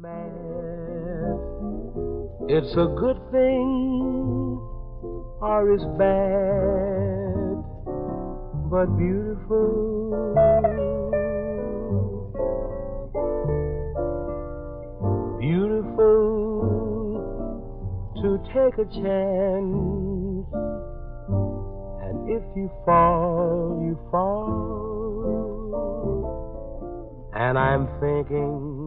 mad. It's a good thing or it's bad, but beautiful. Beautiful to take a chance, and if you fall, you fall. And I'm thinking